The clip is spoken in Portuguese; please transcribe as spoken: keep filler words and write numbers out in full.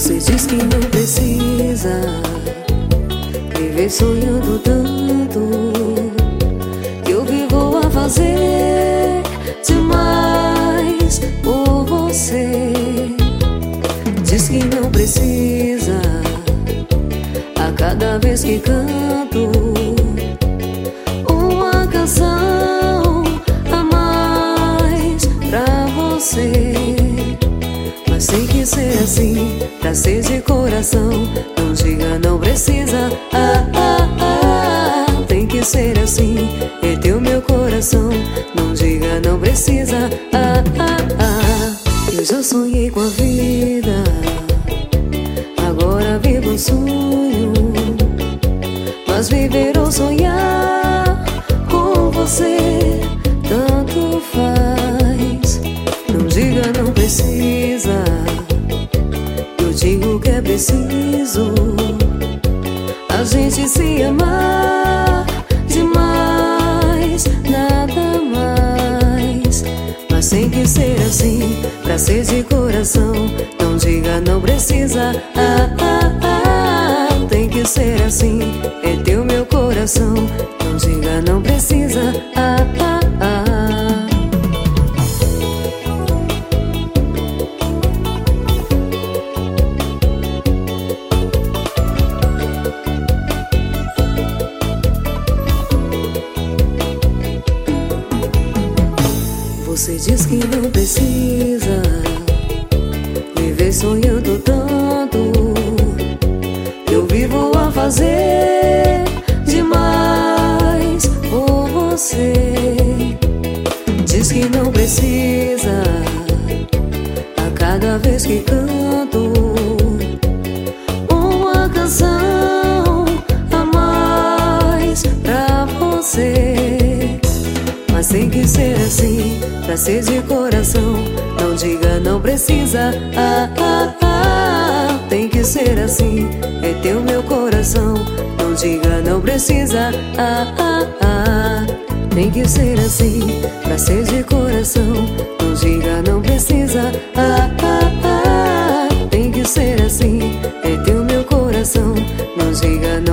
Você diz que não precisa viver sonhando tanto, que eu vivo a fazer demais por você. Diz que não precisa a cada vez que canto uma canção a mais pra você. Mas tem que ser assim, pra ser de coração. Não diga não precisa, ah, ah, ah. Tem que ser assim, é teu meu coração. Não diga não precisa, ah, ah, ah. Eu já sonhei com a vida, agora vivo um sonho. Mas viver ou sonhar com você tanto faz. Não diga não precisa, eu digo que é preciso a gente se amar demais, nada mais. Mas tem que ser assim, pra ser de coração. Não diga não precisa, ah, ah, ah. Tem que ser assim, é teu meu coração. Não diga não precisa, ah, ah, ah. Você diz que não precisa viver sonhando tanto, eu vivo a fazer demais por você. Diz que não precisa a cada vez que canto uma canção a mais pra você. Mas tem que ser assim, pra ser de coração. Não diga não precisa, ah, ah, ah. Tem que ser assim, é teu meu coração. Não diga não precisa, ah, ah, ah. Tem que ser assim, pra ser de coração. Não diga não precisa, ah, ah, ah. Tem que ser assim, é teu meu coração. Não diga não